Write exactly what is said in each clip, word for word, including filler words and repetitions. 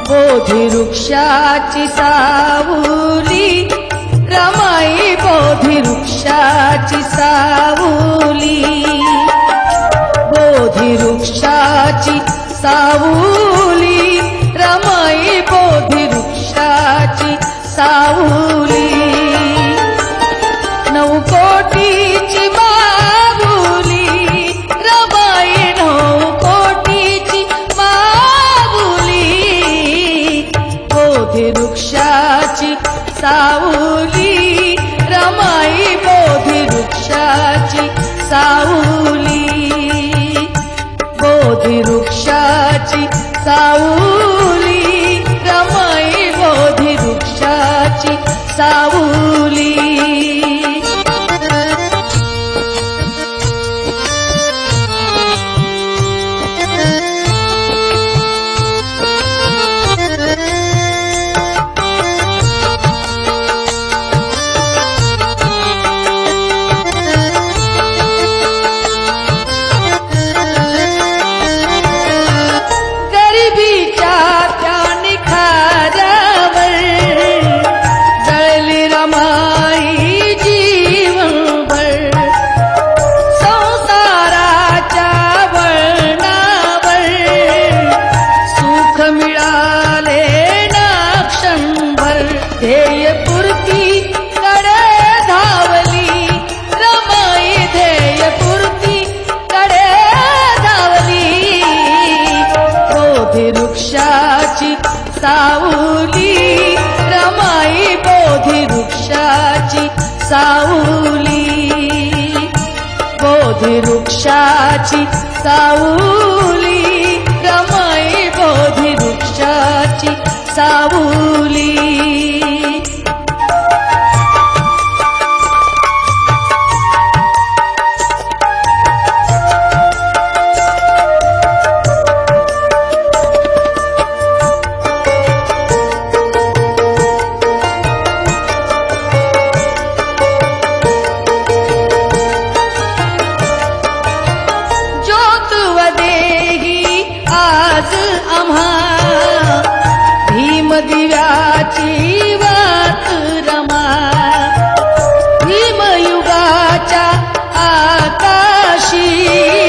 बोधी वृक्षाची सावली रमाई बोधी वृक्षाची सावली बोधी वृक्षाची सावली रमाई बोधी वृक्षाची सावली नऊ कोटीची माऊली रमाई नऊ कोटीची माऊली बोधी वृक्षाची सावली रमाई बोधी वृक्षाची सावली बोधी वृक्षाची सावली रमाई बोधी वृक्षाची सावली सावली रमाई बोधी वृक्षाची सावली बोधी वृक्षाची सावली रमाई बोधी वृक्षाची सावली आज आम्हा भीम दिव्याची वात रमा भीमयुगाच्या आकाशी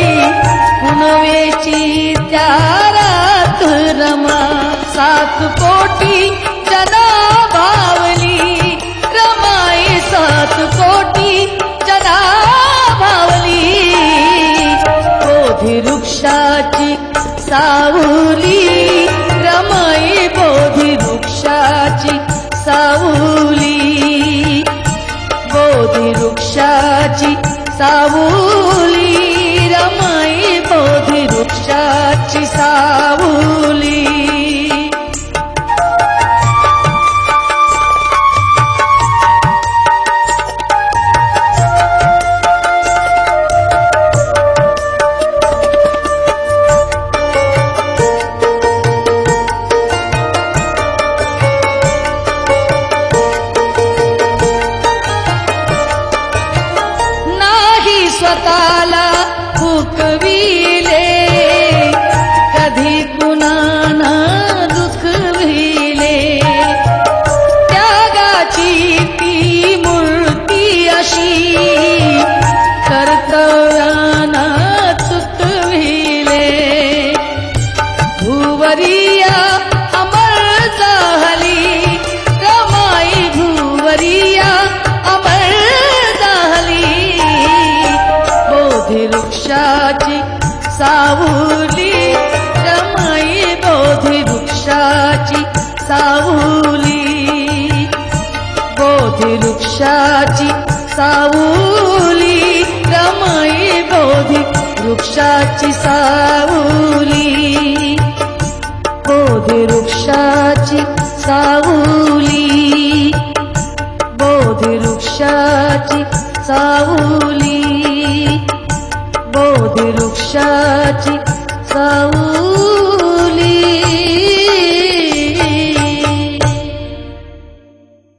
पुनवेची त्या रात रमा सात कोटी जना भावली रमाई सात कोटी जना भावली बोधी वृक्षाची सावली रमाई बोधी वृक्षाची सावली बोधी वृक्षाची सावली रमाई बोधी वृक्षाची सावली स्वतःला हुकविले कधी कुणाना दुखविले त्यागाची ती मूर्ती अशी कर्तव्याना चुकविले भुवरिया अमर झाली रमाई भुवरिया अमर झाली बोधी वृक्षाची सावली रमाई बोधी वृक्षाची सावली बोधी वृक्षाची सावली रमाई बोधी वृक्षाची सावली बोधी वृक्षाची सावली बोधी वृक्षाची सावली बोधी वृक्षाची